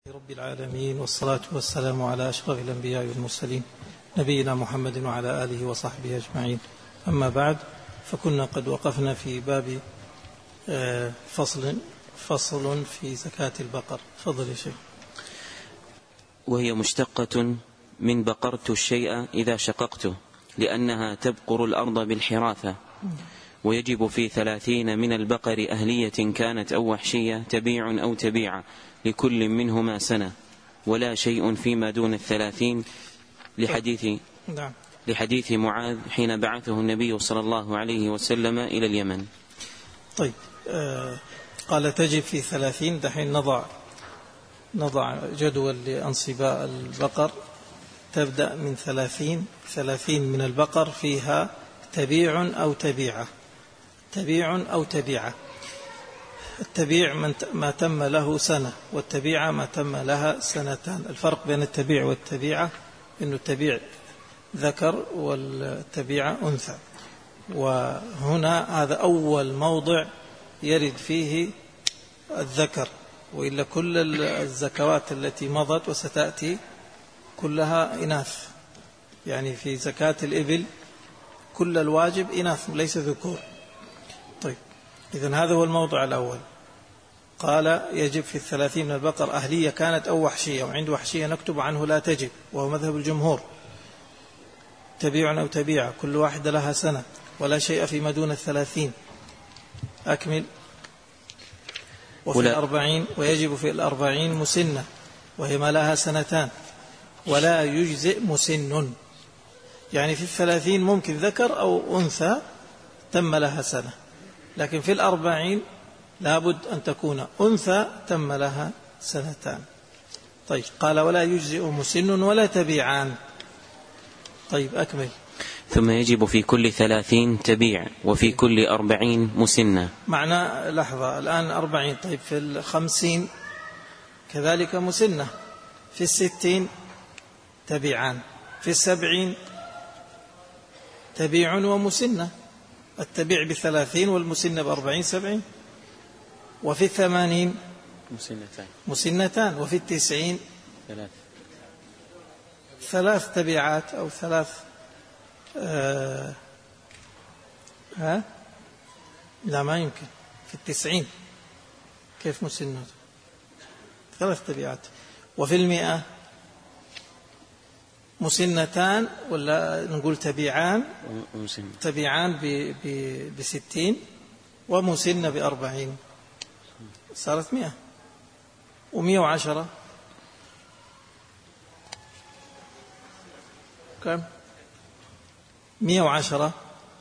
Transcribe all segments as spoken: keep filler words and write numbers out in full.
رب العالمين، والصلاة والسلام على أشرف الأنبياء والمرسلين نبينا محمد وعلى آله وصحبه أجمعين. أما بعد، فكنا قد وقفنا في باب فصل فصل في زكاة البقر. فضل يا شيخ. وهي مشتقة من بقرت الشيء إذا شققته، لأنها تبقر الأرض بالحراثة. ويجب في ثلاثين من البقر أهلية كانت أو وحشية تبيع أو تبيعة لكل منهما سنة، ولا شيء فيما دون الثلاثين لحديث لحديث معاذ حين بعثه النبي صلى الله عليه وسلم إلى اليمن. طيب، آه قال تجب في ثلاثين. دحين نضع نضع جدول لأنصباء البقر. تبدأ من ثلاثين ثلاثين من البقر فيها تبيع أو تبيعة تبيع أو تبيعة. التبيع ما تم له سنة، والتبيعة ما تم لها سنتان. الفرق بين التبيع والتبيعة إنه التبيع ذكر والتبيعة أنثى. وهنا هذا أول موضع يرد فيه الذكر، وإلا كل الزكوات التي مضت وستأتي كلها إناث. يعني في زكاة الإبل كل الواجب إناث ليس ذكور. طيب، إذن هذا هو الموضع الأول. قال يجب في الثلاثين من البقر أهلية كانت أو وحشية، وعند وحشية نكتب عنه لا تجب، وهو مذهب الجمهور. تبيع أو تبيع كل واحدة لها سنة، ولا شيء فيما دون الثلاثين. أكمل. وفي الأربعين ويجب في الأربعين مسنة، وهي ما لها سنتان، ولا يجزئ مسن. يعني في الثلاثين ممكن ذكر أو أنثى تم لها سنة، لكن في الأربعين لابد أن تكون أنثى تم لها سنتان. طيب، قال ولا يجزئ مسن ولا تبيعان. طيب، أكمل. ثم يجب في كل ثلاثين تبيع، وفي كل أربعين مسنة. معنى لحظة، الآن أربعين. طيب، في الخمسين كذلك مسنة، في الستين تبيعان، في السبعين تبيع ومسنة. التبيع بثلاثين والمسنة بأربعين سبعين. وفي الثمانين مسنتان مسنتان وفي التسعين ثلاث ثلاث تبيعات أو ثلاث آه ها لا ما يمكن. في التسعين كيف مسنة؟ ثلاث تبيعات. وفي المئة مسنتان، ولا نقول تبيعان ومسنة. تبيعان بستين ومسنة بأربعين، صارت مئة. ومئة وعشرة كم؟ مئة وعشرة.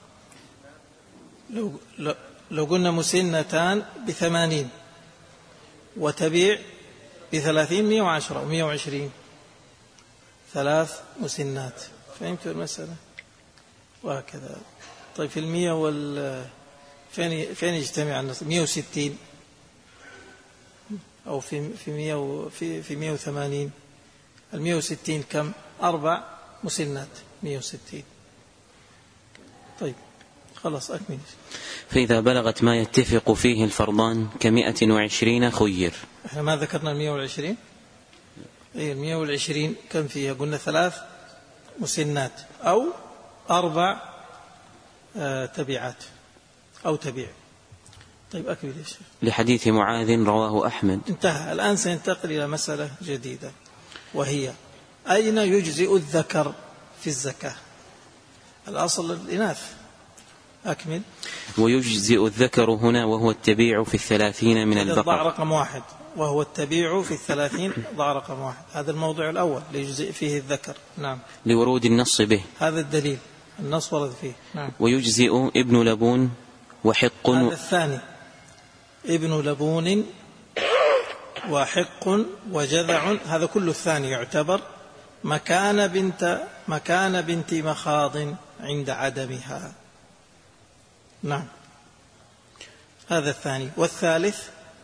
لو, لو, لو قلنا مسنتان بثمانين وتبيع بثلاثين، مئة وعشرة ومئة وعشرين، ثلاث مسنات. فهمت المسألة؟ وهكذا. طيب، في المئة وال فين فين يجتمع النص؟ مئة وستين أو في في مئة وفي في مئة وثمانين. المئة وستين كم؟ أربع مسنات، مئة وستين. طيب، خلاص أكمل. فإذا بلغت ما يتفق فيه الفرضان كمئة وعشرين خير. إحنا ما ذكرنا المئة والعشرين؟ إيه، المئة والعشرين كم فيها؟ قلنا ثلاث مسنات أو أربع آه تبيعات أو تبيع. طيب، أكمل يا شيخ. لحديث معاذ رواه أحمد. انتهى. الآن سينتقل إلى مسألة جديدة، وهي أين يجزئ الذكر في الزكاة؟ الأصل الإناث. أكمل. ويجزئ الذكر هنا وهو التبيع في الثلاثين من البقر. ضع رقم واحد، وهو التبيع في الثلاثين. ضع رقم واحد. هذا الموضوع الأول ليجزئ فيه الذكر. نعم. لورود النص به. هذا الدليل، النص ورد فيه. نعم. ويجزئ ابن لبون وحق. هذا الثاني، ابن لبون وحق وجذع، هذا كله الثاني يعتبر مكان بنت مكان بنت مخاض عند عدمها. نعم، هذا الثاني. والثالث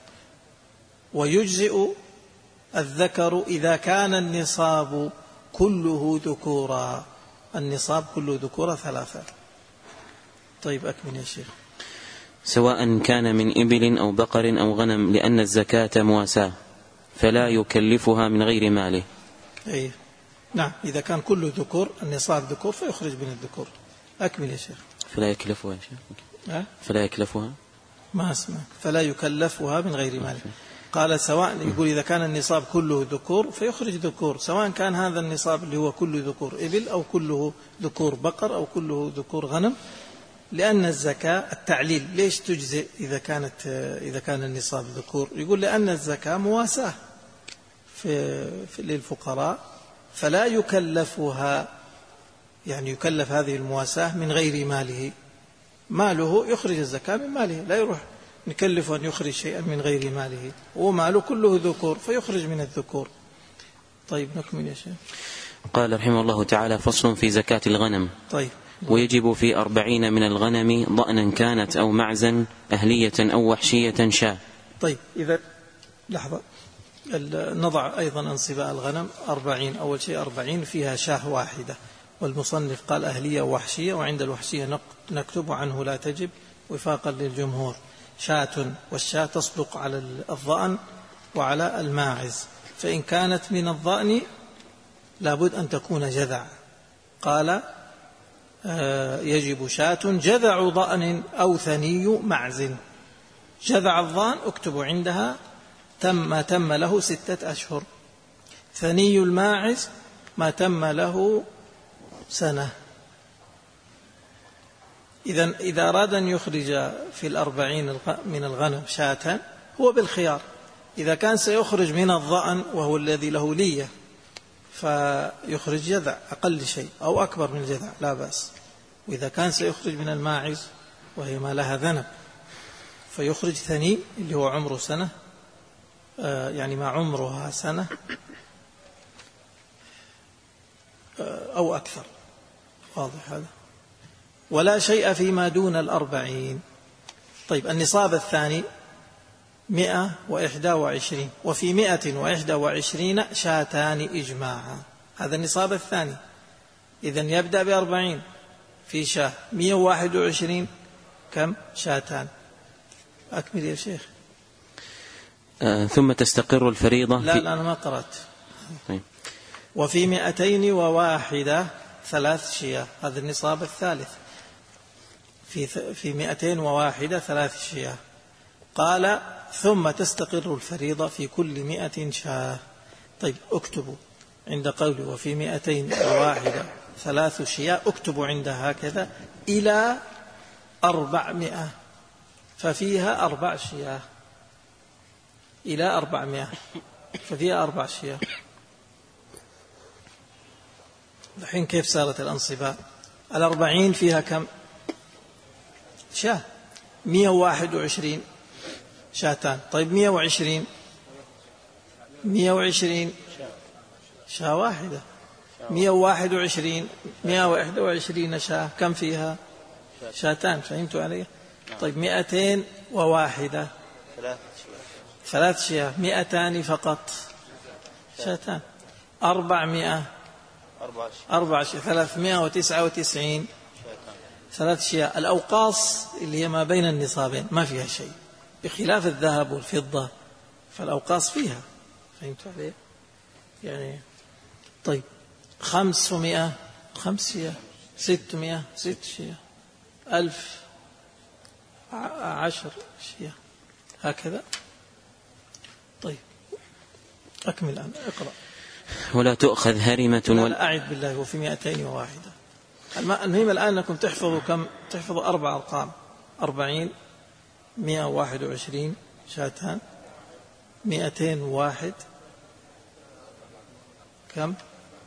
ويجزئ الذكر إذا كان النصاب كله ذكورا. النصاب كله ذكورا ثلاثة. طيب، أكمل يا شيخ. سواء كان من إبل أو بقر أو غنم، لأن الزكاة مواساة. فلا يكلفها من غير ماله. أي نعم، إذا كان كله ذكور، النصاب ذكور فيخرج من الذكور. أكمل يا شيخ. فلا يكلفها يا شيخ. أه؟ فلا يكلفها ما اسمك. فلا يكلفها من غير ماله. قال سواء، يقول إذا كان النصاب كله ذكور فيخرج ذكور، سواء كان هذا النصاب اللي هو كله ذكور إبل أو كله ذكور بقر أو كله ذكور غنم، لأن الزكاة التعليل ليش تجزئ إذا كانت إذا كان النصاب ذكور؟ يقول لأن الزكاة مواساة في, في للفقراء، فلا يكلفها، يعني يكلف هذه المواساة من غير ماله. ماله يخرج الزكاة من ماله، لا يروح نكلفه أن يخرج شيئا من غير ماله، وماله كله ذكور فيخرج من الذكور. طيب نكمل يا شيخ. قال رحمه الله تعالى: فصل في زكاة الغنم. طيب. ويجب في أربعين من الغنم ضأنا كانت أو معزا أهلية أو وحشية شاة. طيب إذا لحظة، نضع أيضا أنصباء الغنم أربعين. أول شيء أربعين فيها شاه واحدة، والمصنف قال أهلية ووحشية، وعند الوحشية نكتب عنه لا تجب وفاقا للجمهور. شاة، والشاة تصدق على الضأن وعلى الماعز، فإن كانت من الضأن لابد أن تكون جذع. قال يجب شاة جذع ضأن أو ثني معز. جذع الضأن اكتب عندها تم ما تم له ستة أشهر. ثني الماعز ما تم له سنة. إذن إذا أراد أن يخرج في الأربعين من الغنم شاة هو بالخيار، إذا كان سيخرج من الضأن وهو الذي له لية فيخرج جذع أقل شيء أو أكبر من الجذع لا بأس، وإذا كان سيخرج من الماعز وهي ما لها ذنب فيخرج ثني اللي هو عمره سنة، يعني ما عمرها سنة أو أكثر. واضح هذا؟ ولا شيء فيما دون الأربعين. طيب النصاب الثاني مئة وإحدى وعشرين، وفي مئة وإحدى وعشرين شاتان إجماعا. هذا النصاب الثاني. إذن يبدأ بأربعين في شاه، مئة وواحد وعشرين كم؟ شاتان. أكمل يا شيخ. آه ثم تستقر الفريضة. لا لا أنا ما قرأت. وفي مئتين وواحدة ثلاث شياه، هذا النصاب الثالث. في في مئتين وواحدة ثلاث شياه. قال ثم تستقر الفريضة في كل مئة شاه. طيب اكتبوا عند قولي وفي مئتين وواحدة ثلاث شياه، اكتبوا عندها هكذا إلى أربعمائة، ففيها أربع شياه إلى أربعمائة ففيها أربع شياه. الحين كيف صارت الأنصباء؟ الأربعين فيها كم شاه؟ مئة وواحد وعشرين شاتان. طيب مئة وعشرين مئة وعشرين شاة واحدة. مئة وواحد وعشرين مئة وواحد وعشرين شاة كم فيها؟ شاتان. فهمتوا علي؟ طيب مئتين وواحدة ثلاث شياه، مئتان فقط شاتان. أربعمائة أربع شياه، ثلاثمائة وتسعة وتسعين ثلاث شياه. الأوقاص اللي هي ما بين النصابين ما فيها شيء، بخلاف الذهب والفضة فالأوقاص فيها. فهمتوا عليه؟ يعني طيب خمسمائة خمس شياه، ستمائة ست شياه، ألف عشر شياه، هكذا. طيب أكمل الآن، اقرأ. ولا تؤخذ هرمة ولا أعد بالله. وفي مئتين وواحدة. المهم الآن أنكم تحفظوا كم؟ تحفظوا أربع أرقام: أربعين، مئة وواحد وعشرين شاتان، مئتين وواحد كم؟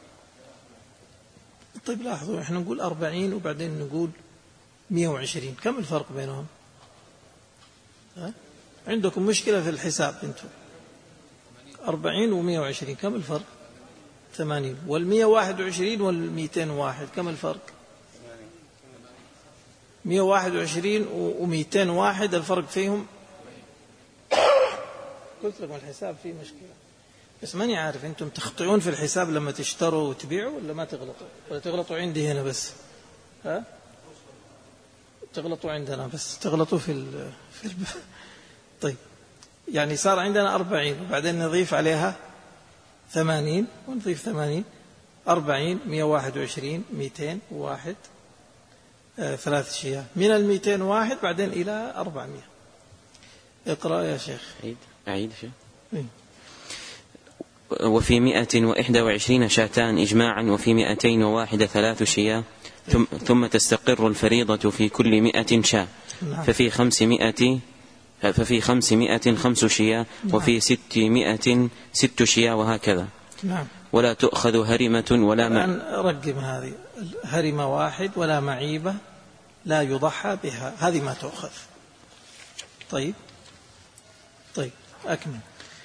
طيب لاحظوا احنا نقول أربعين وبعدين نقول مئة وعشرين، كم الفرق بينهم؟ ها؟ عندكم مشكلة في الحساب انتم. أربعين ومئة وعشرين كم الفرق؟ ثمانين. والمئة وواحد وعشرين والمئتين وواحد كم الفرق؟ مئة وواحد وعشرين ومئتين واحد الفرق فيهم. قلت لكم الحساب فيه مشكلة، بس ماني عارف انتم تخطئون في الحساب لما تشتروا وتبيعوا ولا ما تغلطوا، ولا تغلطوا عندي هنا بس؟ ها؟ تغلطوا عندنا بس، تغلطوا في ال في ال طيب يعني صار عندنا أربعين وبعدين نضيف عليها ثمانين ونضيف ثمانين، أربعين، مئة وواحد وعشرين، مئتين وواحد، آه ثلاث شياه، من المئتين وواحد بعدين إلى أربعمئة. اقرأ يا شيخ. أعيد أعيد شيخ. إيه؟ وفي مئة وإحدى وعشرين شاتان إجماعا، وفي مئتين وواحد ثلاث شياه، ثم, ثم تستقر الفريضة في كل مئة شاة. نعم. ففي خمسمائة ففي خمسمائة خمس شياه، نعم. وفي ستمائة ست شياه، وهكذا. نعم. ولا تؤخذ هرمة ولا مع... رقم هذه هرمة واحد ولا معيبة لا يضحى بها، هذه ما تؤخذ. طيب طيب أكمل.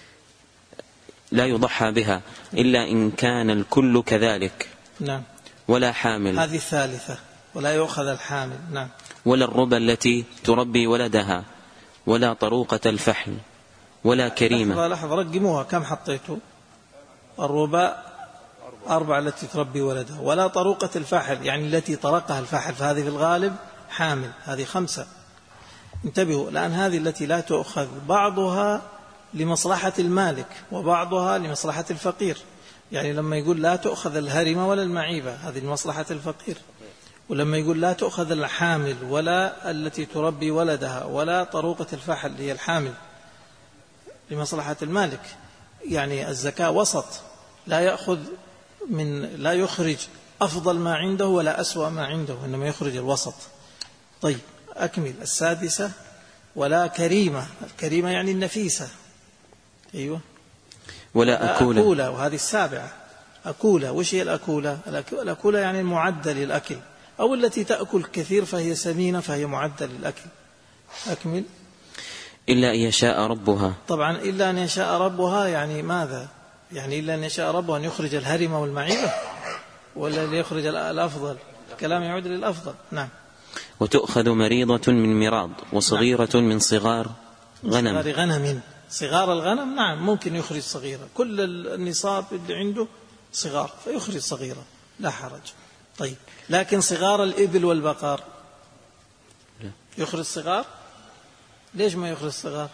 لا يضحى بها إلا إن كان الكل كذلك. نعم. ولا حامل، هذه الثالثة، ولا يؤخذ الحامل. نعم. ولا الربا التي تربي ولدها، ولا طروقة الفحل، ولا كريمة. لحظة لحظة رقموها، كم حطيتوا؟ الربا أربعة التي تربي ولدها، ولا طروقة الفحل يعني التي طرقها الفحل، فهذه في الغالب حامل، هذه خمسة. انتبهوا الآن، هذه التي لا تؤخذ بعضها لمصلحة المالك وبعضها لمصلحة الفقير. يعني لما يقول لا تؤخذ الهرمة ولا المعيبة هذه لمصلحة الفقير، ولما يقول لا تؤخذ الحامل ولا التي تربي ولدها ولا طروقة الفحل هي الحامل لمصلحة المالك. يعني الزكاة وسط، لا يأخذ من لا يخرج أفضل ما عنده ولا أسوأ ما عنده، إنما يخرج الوسط. طيب أكمل. السادسة ولا كريمة، الكريمة يعني النفيسة. أيوة. ولا أكولة. أكولة، وهذه السابعة. أكولة، وش هي الأكولة؟ الأكولة يعني المعدة للأكل، أو التي تأكل كثير فهي سمينة فهي معدة للأكل. أكمل. إلا أن يشاء ربها. طبعا إلا أن يشاء ربها يعني ماذا؟ يعني إلا أن يشاء ربها أن يخرج الهرمة والمعيبة، ولا ليخرج الأفضل؟ الكلام يعود للأفضل. نعم. وتؤخذ مريضة من مراض، وصغيرة نعم. من صغار غنم. صغار غنم، صغار الغنم نعم ممكن يخرج صغيرة، كل النصاب اللي عنده صغار فيخرج صغيرة لا حرج. طيب لكن صغار الإبل والبقر لا. يخرج صغار؟ ليش ما يخرج صغار؟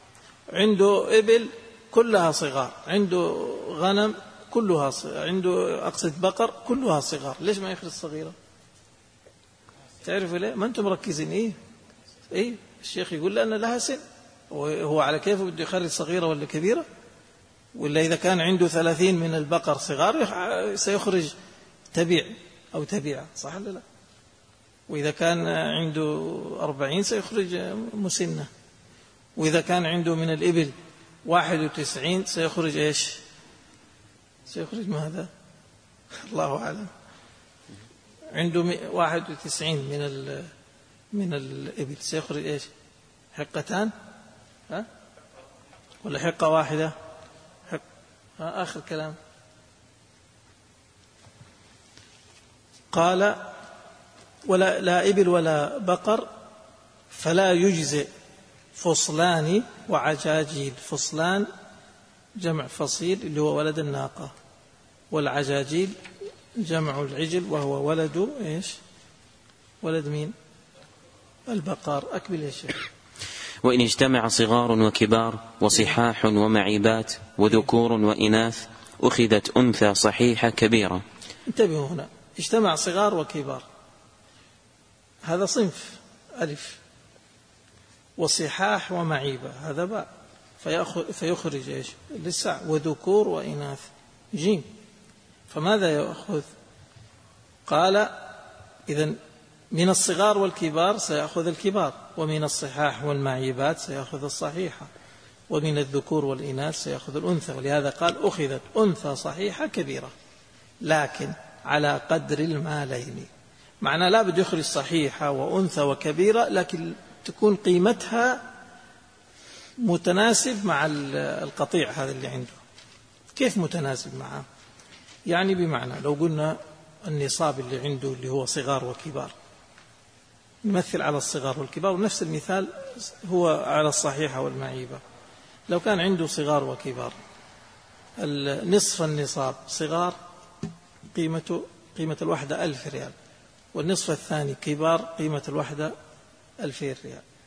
عنده إبل كلها صغار، عنده غنم كلها صغار، عنده أقصد بقر كلها صغار، ليش ما يخرج صغيرة؟ تعرفوا ليه؟ ما أنتم مركزين. إيه إيه الشيخ يقول لأن لها سن، وهو على كيفه بده يخرج صغيرة ولا كبيرة؟ ولا إذا كان عنده ثلاثين من البقر صغار سيخرج تبيع أو تبيع، صح ولا لا؟ وإذا كان عنده أربعين سيخرج مسنة، وإذا كان عنده من الإبل واحد وتسعين سيخرج إيش؟ سيخرج ماذا؟ الله أعلم. عنده واحد وتسعين من ال من الإبل سيخرج إيش؟ حقتان؟ ها؟ ولا حقة واحدة؟ حق. آخر كلام. قال ولا لا إبل ولا بقر فلا يجزئ فصلان وعجاجيل. فصلان جمع فصيل اللي هو ولد الناقة، والعجاجيل جمع العجل وهو ولد إيش؟ ولد مين؟ البقر. أكمل يا شيخ. وإن اجتمع صغار وكبار وصحاح ومعيبات وذكور وإناث أخذت أنثى صحيحة كبيرة. انتبهوا هنا، اجتمع صغار وكبار هذا صنف ألف، وصحاح ومعيبة هذا باء، فيخرج إيش؟ للسع. وذكور وإناث جيم. فماذا يأخذ؟ قال إذن من الصغار والكبار سيأخذ الكبار، ومن الصحاح والمعيبات سيأخذ الصحيحة، ومن الذكور والإناث سيأخذ الأنثى. ولهذا قال أخذت أنثى صحيحة كبيرة، لكن على قدر المالين. معنى لا بد يخرج صحيحة وأنثى وكبيرة، لكن تكون قيمتها متناسب مع القطيع هذا اللي عنده. كيف متناسب معه؟ يعني بمعنى لو قلنا النصاب اللي عنده اللي هو صغار وكبار، نمثل على الصغار والكبار، ونفس المثال هو على الصحيحة والمعيبة. لو كان عنده صغار وكبار، نصف النصاب صغار قيمته قيمة الوحدة ألف ريال، والنصف الثاني كبار قيمة الوحدة ألفين ريال.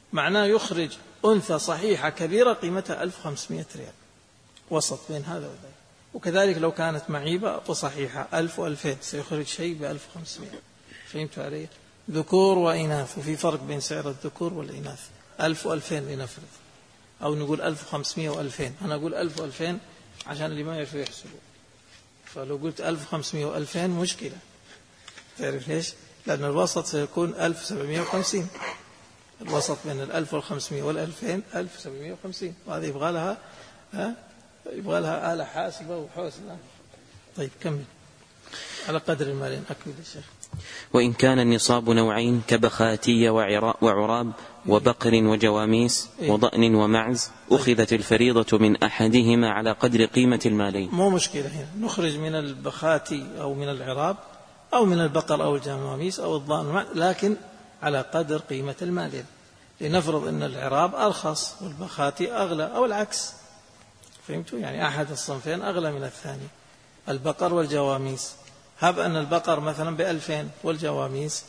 معناه يخرج أنثى صحيحة كبيرة قيمتها ألف وخمسمائة ريال، وسط بين هذا وذاك. وكذلك لو كانت معيبة وصحيحة ألف وألفين سيخرج شيء بألف وخمسمائة. فهمت علي؟ ذكور وإناث، وفي فرق بين سعر الذكور والإناث. ألف وألفين لنفرض، أو نقول ألف وخمسمائة وألفين. أنا أقول ألف وألفين عشان اللي ما يعرفوا يحسبوا، فلو قلت ألف وخمسمائة وألفين مشكلة. تعرف ليش؟ لأن الوسط سيكون ألف وسبعمائة وخمسين. الوسط بين الألف والخمسمائة والألفين ألف وسبعمائة وخمسين، وهذه يبغى لها ها يبغى لها آلة حاسبة وحوسبة. طيب كمل على قدر المالين. أكمل يا شيخ. وإن كان النصاب نوعين كبخاتية وعراب وبقر وجواميس وضأن ومعز أخذت الفريضة من أحدهما على قدر قيمة المالين. مو مشكلة هنا، نخرج من البخاتي أو من العراب أو من البقر أو الجواميس أو الضأن، لكن على قدر قيمة المالين. لنفرض أن العراب أرخص والبخاتي أغلى أو العكس. فهمتوا؟ يعني أحد الصنفين أغلى من الثاني. البقر والجواميس، هب أن البقر مثلا بألفين والجواميس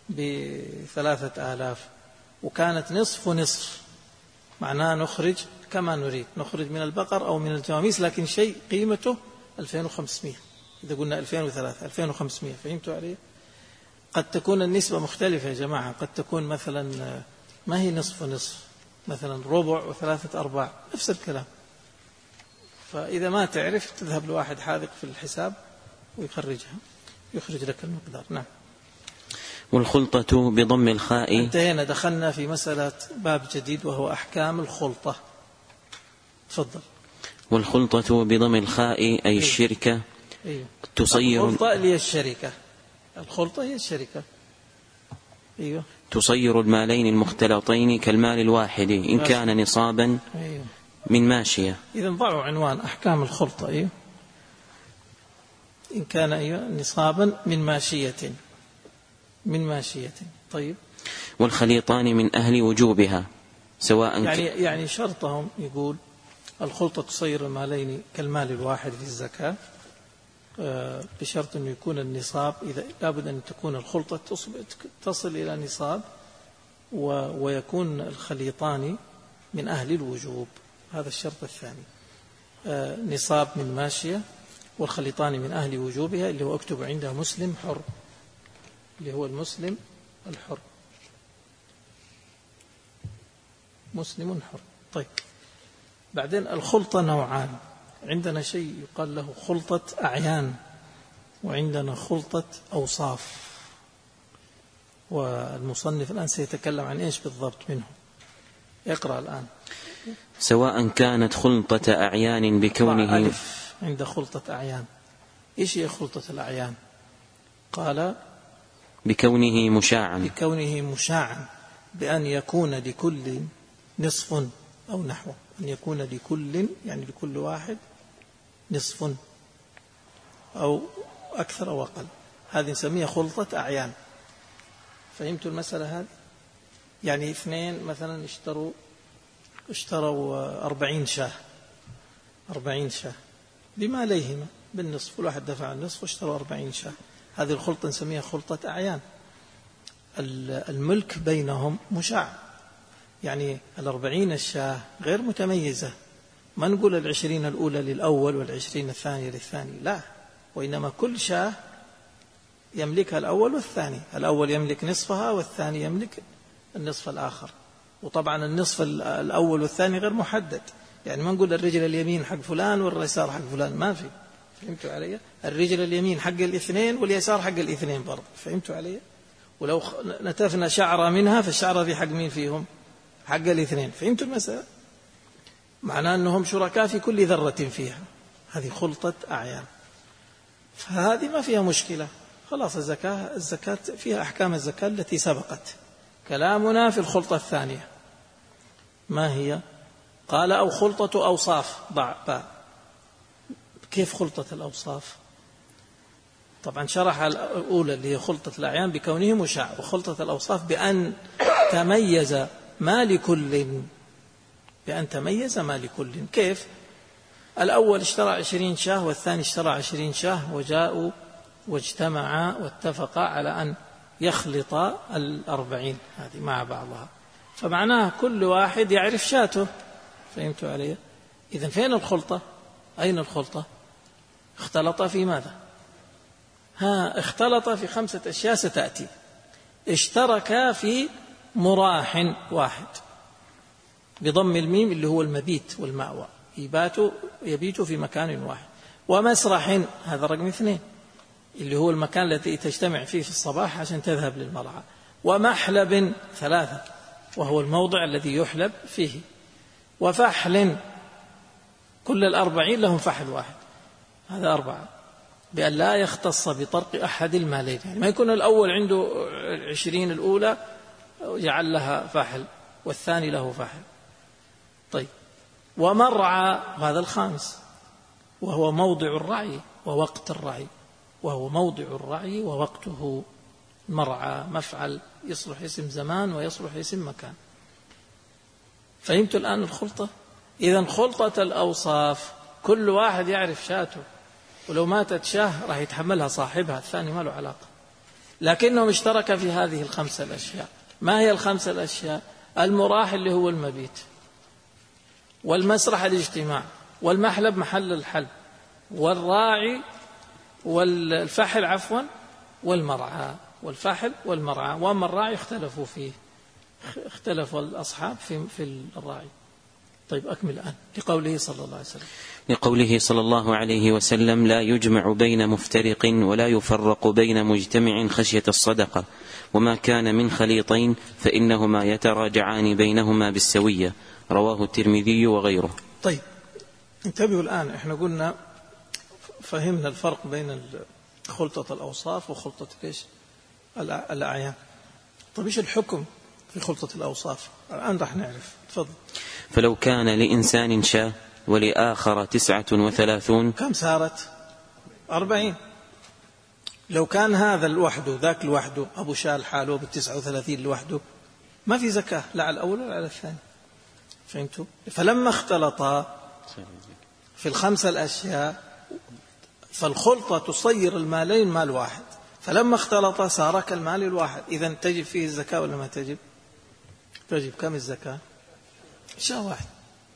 بثلاثة آلاف، وكانت نصف ونصف، معناه نخرج كما نريد، نخرج من البقر أو من الجواميس لكن شيء قيمته ألفين وخمسمائة. إذا قلنا ألفين وثلاثة ألفين وخمسمائة. فهمتوا عليه؟ قد تكون النسبة مختلفة يا جماعة، قد تكون مثلا ما هي نصف ونصف، مثلا ربع وثلاثة أرباع، نفس الكلام. فإذا ما تعرف تذهب لواحد حاذق في الحساب ويخرجها، يخرج لك المقدار. نعم. والخلطة بضم الخاء. انتهينا، دخلنا في مسألة باب جديد وهو أحكام الخلطة. تفضل. والخلطة بضم الخاء أي أيوه. الشركة. أيوه. تصير الخلطة اللي هي الشركة. الخلطة هي الشركة. أيوه. تصير المالين المختلطين كالمال الواحد إن ماشي. كان نصابا أيوه. من ماشية. إذا ضعوا عنوان أحكام الخلطة. أيوه. إن كان أيوه نصابا من ماشية، من ماشية. طيب. والخليطان من أهل وجوبها سواء يعني ك... يعني شرطهم يقول الخلطة تصير المالين كالمال الواحد في الزكاة، بشرط أن يكون النصاب، إذا لابد أن تكون الخلطة تصل إلى نصاب، ويكون الخليطان من أهل الوجوب. هذا الشرط الثاني. نصاب من ماشية والخليطان من أهل وجوبها، اللي هو أكتب عنده مسلم حر، اللي هو المسلم الحر، مسلم حر. طيب. بعدين الخلطة نوعان، عندنا شيء يقال له خلطة أعيان، وعندنا خلطة أوصاف. والمصنف الآن سيتكلم عن إيش بالضبط منه. اقرأ الآن. سواء كانت خلطة أعيان بكونه ألف عند خلطة أعيان. إيش هي خلطة الأعيان؟ قال بكونه مشاعا، بكونه مشاعا، بأن يكون لكل نصف أو نحو، أن يكون لكل يعني لكل واحد نصف أو أكثر أو أقل. هذه نسميها خلطة أعيان. فهمتوا المسألة هذه؟ يعني اثنين مثلا اشتروا اشتروا أربعين شاه، أربعين شاه بماليهما بالنصف، كل واحد دفع النصف واشتروا أربعين شاه. هذه الخلطة نسميها خلطة أعيان. الملك بينهم مشاع، يعني الأربعين الشاه غير متميزة. ما نقول العشرين الأولى للأول والعشرين الثانية للثاني، لا، وإنما كل شاه يملكها الأول والثاني. الأول يملك نصفها والثاني يملك النصف الآخر. وطبعا النصف الأول والثاني غير محدد، يعني ما نقول الرجل اليمين حق فلان واليسار حق فلان، ما في. فهمتوا علي؟ الرجل اليمين حق الاثنين واليسار حق الاثنين برضه. فهمتوا علي؟ ولو نتفنا شعرة منها فالشعرة في حق مين فيهم؟ حق الاثنين. فهمتوا المسألة؟ معناه أنهم شركاء في كل ذرة فيها. هذه خلطة أعيان، فهذه ما فيها مشكلة. خلاص الزكاة الزكاة فيها أحكام الزكاة التي سبقت. كلامنا في الخلطة الثانية ما هي؟ قال أو خلطة أوصاف. ضع باء. كيف خلطة الأوصاف؟ طبعا شرح الأولى اللي هي خلطة الأعيان بكونه مشاع، وخلطة الأوصاف بأن تميز ما لكل، بأن تميز ما لكل. كيف؟ الأول اشترى عشرين شاه والثاني اشترى عشرين شاه، وجاءوا واجتمعا واتفقا على أن يخلط الأربعين هذه مع بعضها. فمعناه كل واحد يعرف شاته. فهمتوا علي؟ إذن فين الخلطة؟ أين الخلطة؟ اختلط في ماذا؟ ها اختلط في خمسة أشياء ستأتي. اشترك في مراح واحد بضم الميم اللي هو المبيت والمأوى، يباتوا يبيتوا في مكان واحد. ومسرح هذا رقم اثنين اللي هو المكان الذي تجتمع فيه في الصباح عشان تذهب للمرعى. ومحلب ثلاثة وهو الموضع الذي يحلب فيه. وفحل كل الأربعين لهم فحل واحد، هذا أربعة، بأن لا يختص بطرق أحد المالين، يعني ما يكون الأول عنده عشرين الأولى جعل لها فحل والثاني له فحل. طيب ومرعى هذا الخامس وهو موضع الرعي ووقت الرعي، وهو موضع الرعي ووقته. مرعى مفعل يصلح اسم زمان ويصلح اسم مكان. فهمت الآن الخلطة؟ إذن خلطة الأوصاف كل واحد يعرف شاته، ولو ماتت شاه راح يتحملها صاحبها، الثاني ما له علاقة. لكنهم اشترك في هذه الخمسة الأشياء. ما هي الخمسة الأشياء؟ المراح اللي هو المبيت، والمسرح الاجتماع، والمحلب محل الحلب، والراعي والفحل عفوا والمرعى، والفحل والمرعى. وأما الراعي اختلفوا فيه، اختلف الأصحاب في في الراعي. طيب أكمل الآن لقوله صلى الله عليه وسلم. لقوله صلى الله عليه وسلم: لا يجمع بين مفترق ولا يفرق بين مجتمع خشية الصدقة، وما كان من خليطين فإنهما يتراجعان بينهما بالسوية. رواه الترمذي وغيره. طيب انتبهوا الآن، احنا قلنا فهمنا الفرق بين خلطة الأوصاف وخلطة ايش الأعيان. طيب ايش الحكم في خلطة الأوصاف؟ الآن راح نعرف. تفضل. فلو كان لإنسان شاة ولآخر تسعة وثلاثون، كم صارت؟ أربعين. لو كان هذا لوحده ذاك لوحده أبو شاه الحاله بالتسعة وثلاثين لوحده ما في زكاة لا على الأول ولا على الثاني. فهمتوا؟ فلما اختلطا في الخمسة الأشياء فالخلطة تصير المالين مال واحد، فلما اختلطا صار كالمال الواحد. إذن تجب فيه الزكاة ولا ما تجب؟ تجب. كم الزكاة؟ شاة واحد.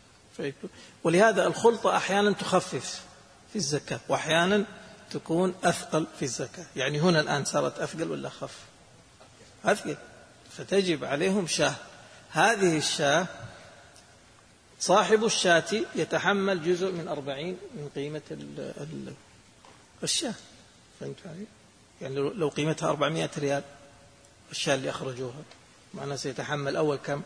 ولهذا الخلطة أحيانا تخفف في الزكاة وأحيانا تكون أثقل في الزكاة. يعني هنا الآن صارت أثقل ولا أخف؟ أثقل، فتجب عليهم شاة. هذه الشاة صاحب الشاة يتحمل جزء من أربعين من قيمة الشاة. فهمت علي؟ يعني لو قيمتها أربعمائة ريال الشاة اللي أخرجوها معناه سيتحمل أول كم؟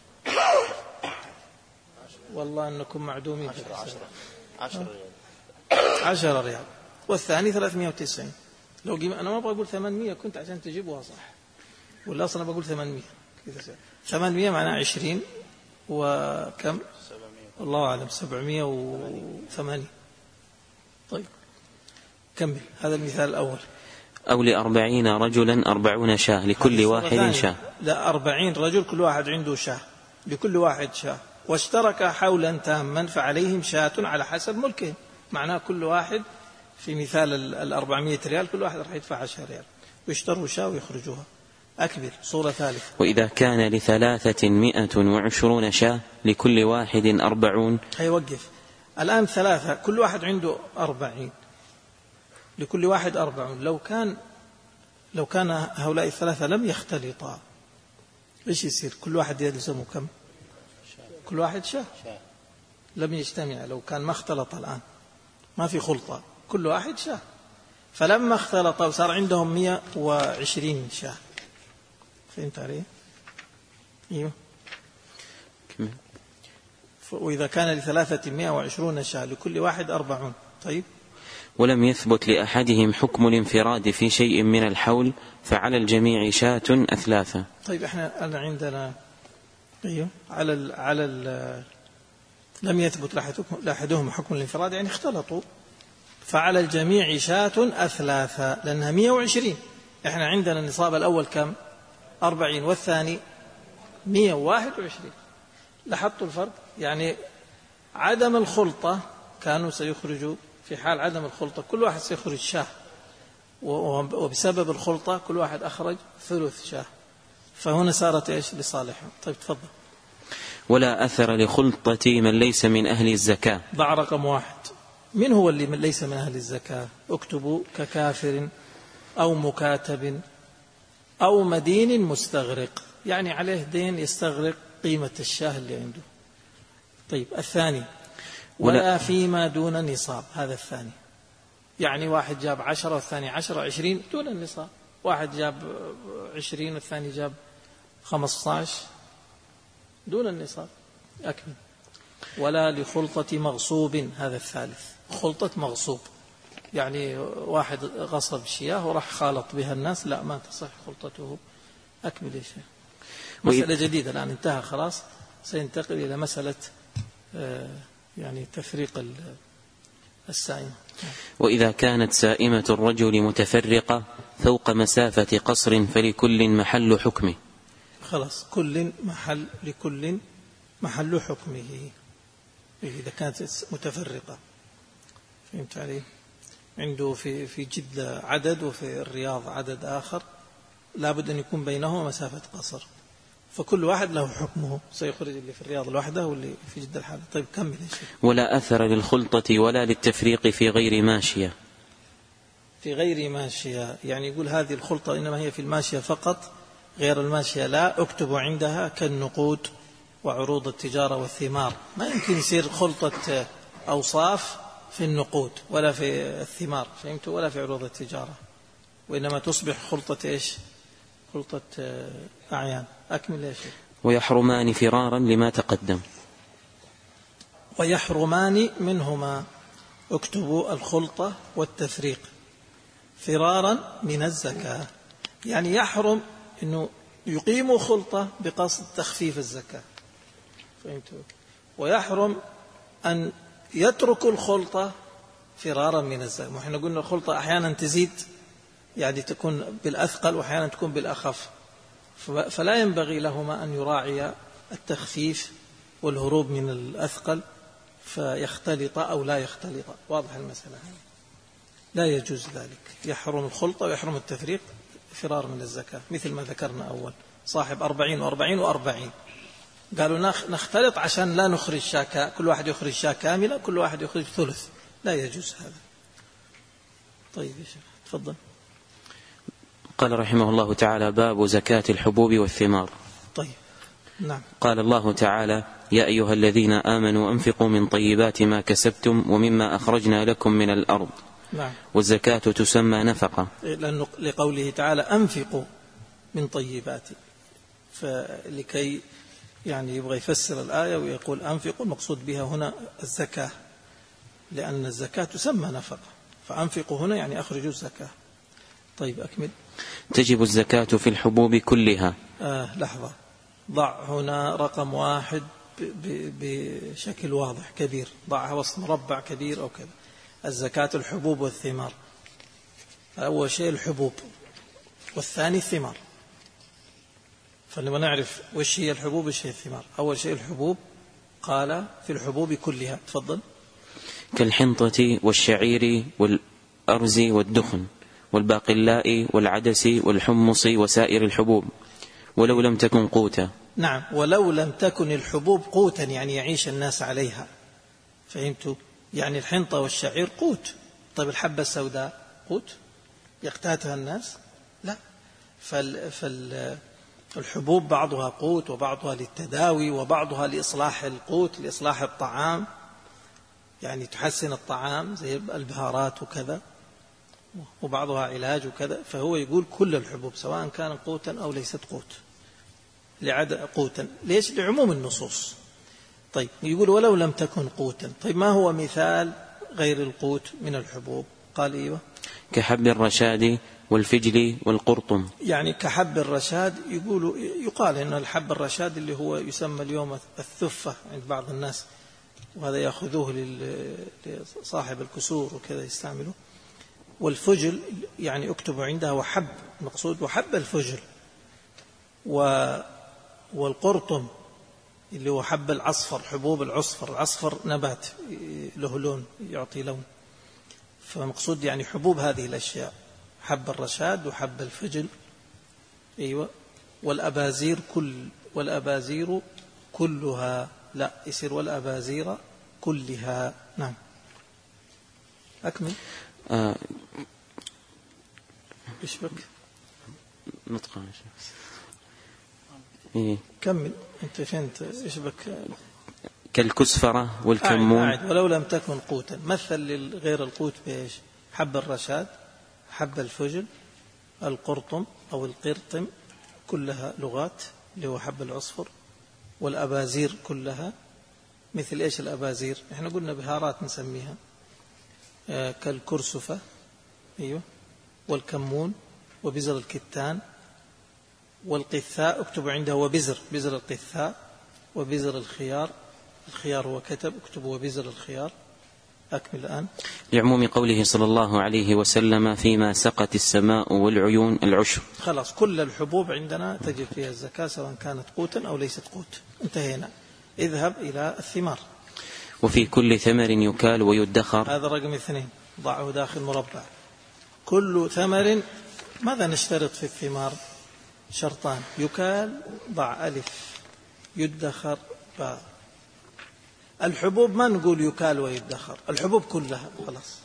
والله أنكم معدومين. عشرة ريال. عشرة ريال. والثاني ثلاثمائة وتسعين. لو قيمة أنا ما أبغى أقول ثمانمائة كنت عشان تجيبوها صح، ولا أصلا بقول ثمانمائة. ثمانمائة معناه عشرين وكم؟ الله أعلم. سبعمائة وثمانين. طيب كمل. هذا المثال الأول. أو لأربعين رجلا أربعون شاه لكل واحد شاه. لا، أربعين رجل كل واحد عنده شاه، لكل واحد شاه، واشترك حولا تاما فعليهم شاة على حسب ملكهم. معناه كل واحد في مثال الأربعمائة ريال كل واحد راح يدفع عشرة ريال ويشتروا شاة ويخرجوها. أكبر. صورة ثالثة. وإذا كان لثلاثة مئة وعشرون شاة لكل واحد أربعون. هيوقف الآن ثلاثة كل واحد عنده أربعين لكل واحد أربعون. لو كان لو كان هؤلاء الثلاثة لم يختلطا إيش يصير؟ كل واحد يلزمه كم؟ كل واحد شاه. لم يجتمع. لو كان ما اختلط الآن ما في خلطة كل واحد شاه. فلما اختلط وصار عندهم مئة وعشرين شاه. فهمت عليه؟ ايوه. وإذا كان لثلاثة مئة وعشرون شاه لكل واحد أربعون. طيب. ولم يثبت لأحدهم حكم الانفراد في شيء من الحول فعلى الجميع شاة أثلاثة. طيب احنا أنا عندنا ايوه على ال على ال لم يثبت لأحدهم حكم الانفراد يعني اختلطوا، فعلى الجميع شاة أثلاثة لأنها مئة وعشرين. احنا عندنا النصاب الأول كم؟ أربعين والثاني مئة وواحد وعشرين. لاحظتوا الفرق؟ يعني عدم الخلطة كانوا سيخرجوا في حال عدم الخلطة كل واحد سيخرج شاه، وبسبب الخلطة كل واحد أخرج ثلث شاه. فهنا صارت إيش لصالحهم. طيب تفضل. ولا أثر لخلطة من ليس من أهل الزكاة. ضع رقم واحد. من هو اللي من ليس من أهل الزكاة؟ اكتبوا ككافر أو مكاتب أو مدين مستغرق، يعني عليه دين يستغرق قيمة الشاه اللي عنده. طيب الثاني ولا, ولا فيما دون نصاب. هذا الثاني، يعني واحد جاب عشرة والثاني عشرة عشرين دون النصاب، واحد جاب عشرين والثاني جاب خمسة عشر دون النصاب. أكمل. ولا لخلطة مغصوب. هذا الثالث، خلطة مغصوب، يعني واحد غصب شياه وراح خالط بها الناس، لا ما تصح خلطته. أكمل يا شيخ. مسألة جديدة الآن انتهى خلاص، سينتقل إلى مسألة يعني تفريق السائمة. وإذا كانت سائمة الرجل متفرقة فوق مسافة قصر فلكل محل حكمه. خلاص، كل محل، لكل محل حكمه. إذا كانت متفرقة، فهمت علي؟ عنده في في جدة عدد وفي الرياض عدد آخر، لابد أن يكون بينهما مسافة قصر، فكل واحد له حكمه، سيخرج اللي في الرياض لوحده واللي في جدة الحالة. طيب كمل يا شيخ. ولا أثر للخلطة ولا للتفريق في غير ماشية. في غير ماشية يعني يقول هذه الخلطة إنما هي في الماشية فقط، غير الماشية لا. اكتب عندها كالنقود وعروض التجارة والثمار. ما يمكن يصير خلطة أوصاف في النقود ولا في الثمار، فهمت، ولا في عروض التجارة، وإنما تصبح خلطة إيش؟ خلطة أعيان. أكمل يا شيخ. ويحرمان فرارا لما تقدم. ويحرمان منهما، اكتبوا الخلطة والتفريق فرارا من الزكاة، يعني يحرم أنه يقيموا خلطة بقصد تخفيف الزكاة، فهمتوا؟ ويحرم أن يتركوا الخلطة فرارا من الزكاة. وإحنا قلنا الخلطة أحيانا تزيد، يعني تكون بالأثقل وأحيانا تكون بالأخف، فلا ينبغي لهما أن يراعي التخفيف والهروب من الأثقل فيختلط أو لا يختلط. واضح المسألة هذه؟ لا يجوز ذلك. يحرم الخلطة ويحرم التفريق فرار من الزكاة، مثل ما ذكرنا أول، صاحب أربعين وأربعين وأربعين، قالوا نختلط عشان لا نخرج شاة، كل واحد يخرج شاة كاملة، كل واحد يخرج ثلث، لا يجوز هذا. طيب يا شيخ تفضل. قال رحمه الله تعالى: باب زكاة الحبوب والثمار. طيب نعم. قال الله تعالى: يا أيها الذين آمنوا أنفقوا من طيبات ما كسبتم ومما أخرجنا لكم من الأرض. نعم. والزكاة تسمى نفقة، لأنه لقوله تعالى أنفقوا من طيبات، فلكي يعني يبغى يفسر الآية ويقول أنفقوا، المقصود بها هنا الزكاة، لأن الزكاة تسمى نفقة، فأنفقوا هنا يعني أخرجوا الزكاة. طيب أكمل. تجب الزكاة في الحبوب كلها. آه لحظة، ضع هنا رقم واحد بشكل واضح كبير، ضعها وسط مربع كبير أو كذا. الزكاة الحبوب والثمار، أول شيء الحبوب والثاني الثمار، فلما نعرف وش هي الحبوب وش هي الثمار. أول شيء الحبوب، قال في الحبوب كلها. تفضل. كالحنطة والشعير والأرز والدخن والباقلاء والعدس والحمص وسائر الحبوب، ولو لم تكن قوتا. نعم، ولو لم تكن الحبوب قوتا، يعني يعيش الناس عليها، فهمتوا؟ يعني الحنطة والشعير قوت. طيب الحبة السوداء قوت يقتاتها الناس؟ لا. فال فال الحبوب بعضها قوت وبعضها للتداوي وبعضها لإصلاح القوت، لإصلاح الطعام، يعني تحسن الطعام زي البهارات وكذا، وبعضها علاج وكذا. فهو يقول كل الحبوب سواء كان قوتا أو ليست قوت، لعدد قوتا. ليش؟ لعموم النصوص. طيب يقول ولو لم تكن قوتا. طيب ما هو مثال غير القوت من الحبوب؟ قال إيوه، كحب الرشاد والفجل والقرطم. يعني كحب الرشاد، يقول يقال إن الحب الرشاد اللي هو يسمى اليوم الثفة عند بعض الناس، وهذا يأخذوه لصاحب الكسور وكذا يستعمله. والفجل يعني اكتبوا عندها وحب، مقصود وحب الفجل. والقرطم اللي هو حب العصفر، حبوب العصفر. العصفر نبات له لون، يعطي لون، فمقصود يعني حبوب هذه الأشياء، حب الرشاد وحب الفجل. أيوة. والأبازير كل والأبازير كلها، لا يصير والأبازير كلها. نعم أكمل. آه إيش بك نطقا إيه؟ كمل أنت فهمت إيش بك. كالكسفرة والكمون. أعد أعد. ولو لم تكن قوتا، مثل غير القوت بإيش؟ حب الرشاد، حب الفجل، القرطم أو القرطم، كلها لغات اللي هو حب العصفر. والأبازير كلها مثل إيش الأبازير؟ إحنا قلنا بهارات نسميها، آه كالكرسفة، أيوه، والكمون وبزر الكتان والقثاء، اكتبوا عنده وبزر، بزر القثاء وبزر الخيار، الخيار هو كتب، اكتبوا وبزر الخيار. أكمل الآن. لعموم قوله صلى الله عليه وسلم فيما سقت السماء والعيون العشر. خلاص كل الحبوب عندنا تجب فيها الزكاة سواء كانت قوتا أو ليست قوت. انتهينا. اذهب إلى الثمار. وفي كل ثمر يكال ويدخر. هذا رقم اثنين، ضعه داخل مربع. كل ثمر، ماذا نشترط في الثمار؟ شرطان، يكال ضع ألف، يدخر باء. الحبوب ما نقول يكال ويدخر، الحبوب كلها خلاص،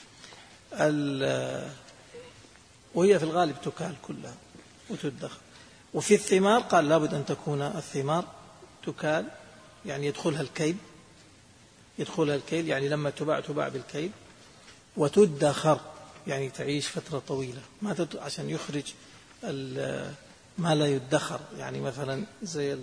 وهي في الغالب تكال كلها وتدخر. وفي الثمار قال لابد أن تكون الثمار تكال، يعني يدخلها الكيل، يدخلها الكيل يعني لما تباع تباع بالكيل. وتدخر يعني تعيش فترة طويلة، ما تد... عشان يخرج ما لا يدخر، يعني مثلا زي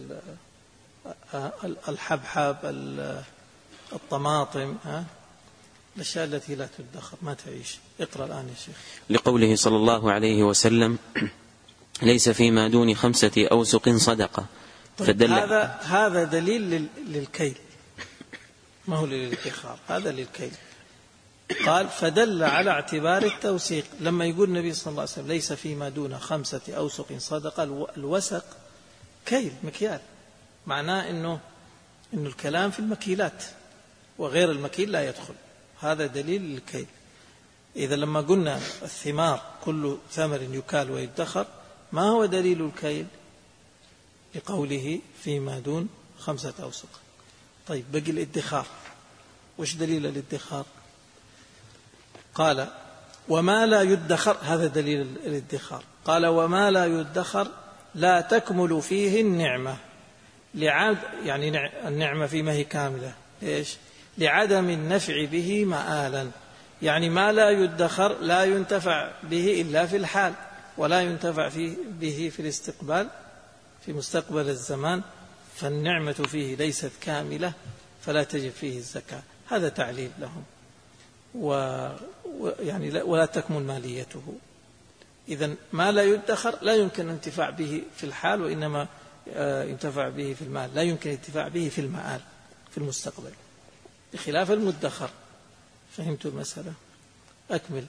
الحبحب، الطماطم، ها، الأشياء التي لا تدخر ما تعيش. اقرأ الآن يا شيخ. لقوله صلى الله عليه وسلم ليس فيما دون خمسة أوسق صدقة. طيب هذا هذا دليل للكيل، ما هو للادخار، هذا للكيل. قال فدل على اعتبار التوسيق. لما يقول النبي صلى الله عليه وسلم ليس فيما دون خمسة أوسق صدقة، الوسق كيل مكيال، معناه إنه إنه الكلام في المكيلات وغير المكيل لا يدخل. هذا دليل للكيل. إذا لما قلنا الثمار كل ثمر يكال ويدخر، ما هو دليل الكيل؟ لقوله فيما دون خمسة أوسق. طيب بقي الادخار، وش دليل الادخار؟ قال وما لا يدخر، هذا دليل الادخار. قال وما لا يدخر لا تكمل فيه النعمة، لعد يعني النعمة فيه ما هي كاملة، إيش؟ لعدم النفع به مآلا، يعني ما لا يدخر لا ينتفع به إلا في الحال، ولا ينتفع فيه به في الاستقبال، في مستقبل الزمان، فالنعمة فيه ليست كاملة فلا تجب فيه الزكاة. هذا تعليل لهم. ويعني ولا تكمل ماليته. إذن ما لا يدخر لا يمكن الانتفاع به في الحال، وإنما ينتفع به في المال، لا يمكن الانتفاع به في المآل في المستقبل، بخلاف المدخر. فهمت المسألة؟ أكمل.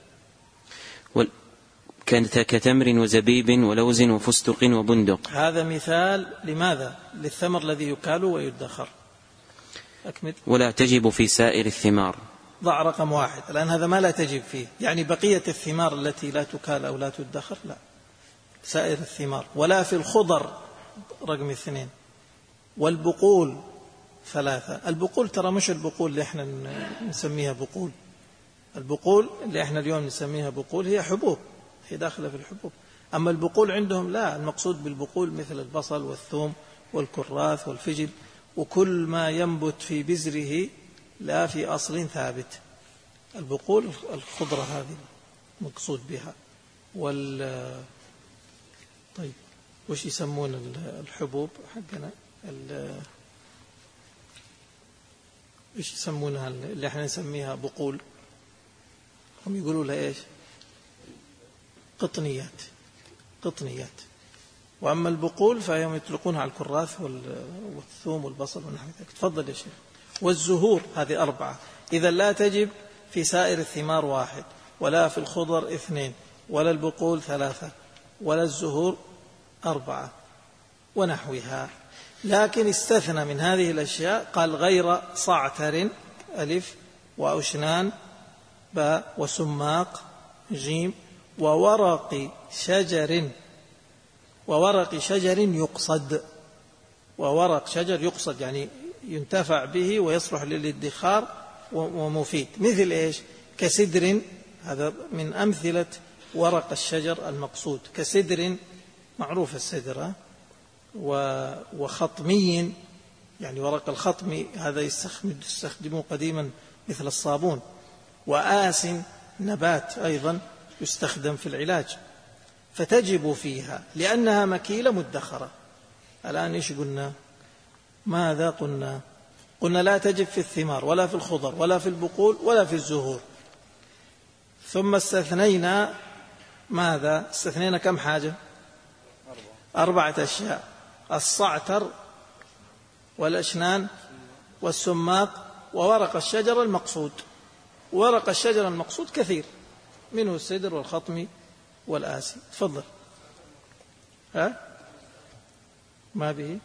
كانت كتمر وزبيب ولوز وفستق وبندق. هذا مثال لماذا؟ للثمر الذي يكال ويدخر. أكمل. ولا تجب في سائر الثمار. ضع رقم واحد الآن، هذا ما لا تجب فيه، يعني بقية الثمار التي لا تكال أو لا تدخر لا، سائر الثمار. ولا في الخضر رقم اثنين. والبقول ثلاثة. البقول ترى مش البقول اللي احنا نسميها بقول، البقول اللي احنا اليوم نسميها بقول هي حبوب، هي داخلة في الحبوب. أما البقول عندهم لا، المقصود بالبقول مثل البصل والثوم والكراث والفجل وكل ما ينبت في بذره لا في أصل ثابت. البقول الخضرة هذه مقصود بها. وال طيب وش يسمون الحبوب حقنا؟ وش يسمونها اللي احنا نسميها بقول؟ هم يقولوا لها ايش؟ قطنيات، قطنيات. وأما البقول فهم يطلقونها على الكراث والثوم والبصل ونحو ذلك. تفضل يا شيخ. والزهور هذه أربعة. إذا لا تجب في سائر الثمار واحد، ولا في الخضر اثنين، ولا البقول ثلاثة، ولا الزهور أربعة ونحوها. لكن استثنى من هذه الأشياء، قال غير صعتر ألف، وأشنان باء، وسماق جيم، وورق شجر وورق شجر يقصد، وورق شجر يقصد يعني ينتفع به ويصلح للادخار ومفيد. مثل إيش؟ كسدر، هذا من أمثلة ورق الشجر المقصود. كسدر معروف السدر، وخطمي يعني ورق الخطم هذا يستخدموه قديما مثل الصابون. وآس نبات أيضا يستخدم في العلاج، فتجب فيها لأنها مكيلة مدخرة. الآن إيش قلنا؟ ماذا قلنا؟ قلنا لا تجب في الثمار ولا في الخضر ولا في البقول ولا في الزهور. ثم استثنينا ماذا؟ استثنينا كم حاجة؟ أربعة أشياء: الصعتر والأشنان والسماق وورق الشجر المقصود. ورق الشجر المقصود كثير، منه السدر والخطمي والآسي. تفضل. ها؟ ما به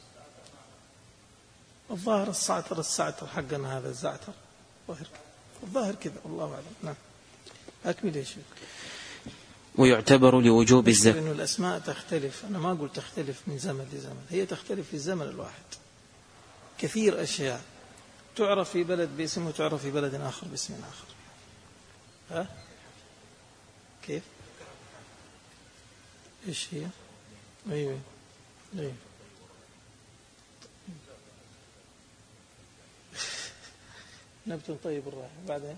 الظاهر الصعتر الصعتر حقنا هذا الزعتر الظاهر كذا، الله أعلم. نعم، أكمل يا شيخ. ويعتبر لوجوب الزكاة إنه الأسماء تختلف، أنا ما أقول تختلف من زمن لزمن، هي تختلف في الزمن الواحد. كثير أشياء تعرف في بلد باسم وتعرف في بلد آخر باسم آخر. ها؟ كيف؟ إيش هي؟ أيوة أيوة نبت طيب الرائحة. بعدين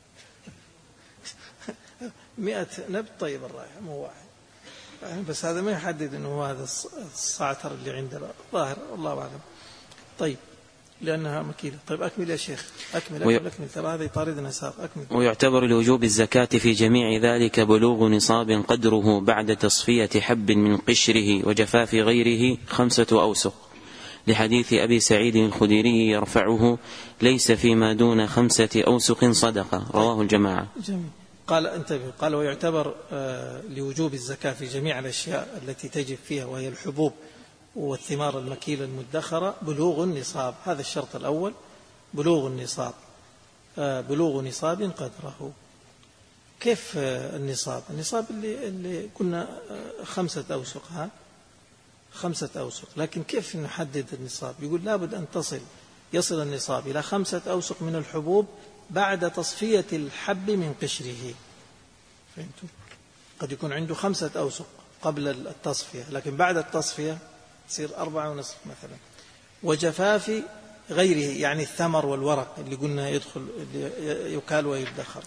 مئة نبت طيب الرائحة، مو واحد يعني، بس هذا ما يحدد أنه هذا الصعتر اللي عندنا، ظاهر الله أعلم. طيب، لأنها مكيلة. طيب أكمل يا شيخ، أكمل أكمل, أكمل. ترى هذا يطاردنا ساق. أكمل. ويعتبر لوجوب الزكاة في جميع ذلك بلوغ نصاب قدره بعد تصفية حب من قشره وجفاف غيره خمسة أوسق، لحديث أبي سعيد الخدري يرفعه: ليس فيما دون خمسة أوسق صدقة، رواه الجماعة. جميل. قال انتبه، قال ويعتبر آه لوجوب الزكاة في جميع الأشياء التي تجب فيها، وهي الحبوب والثمار المكيلة المدخرة، بلوغ النصاب. هذا الشرط الأول، بلوغ النصاب. آه بلوغ نصاب قدره. كيف آه النصاب؟ النصاب اللي, اللي قلنا آه خمسة أوسق، ها خمسة أوسق. لكن كيف نحدد النصاب؟ يقول لابد أن تصل يصل النصاب إلى خمسة أوسق من الحبوب بعد تصفية الحب من قشره. فهمتوا؟ قد يكون عنده خمسة أوسق قبل التصفية، لكن بعد التصفية تصير أربعة ونصف مثلا. وجفاف غيره يعني الثمر والورق اللي قلنا يدخل اللي يكال ويدخر.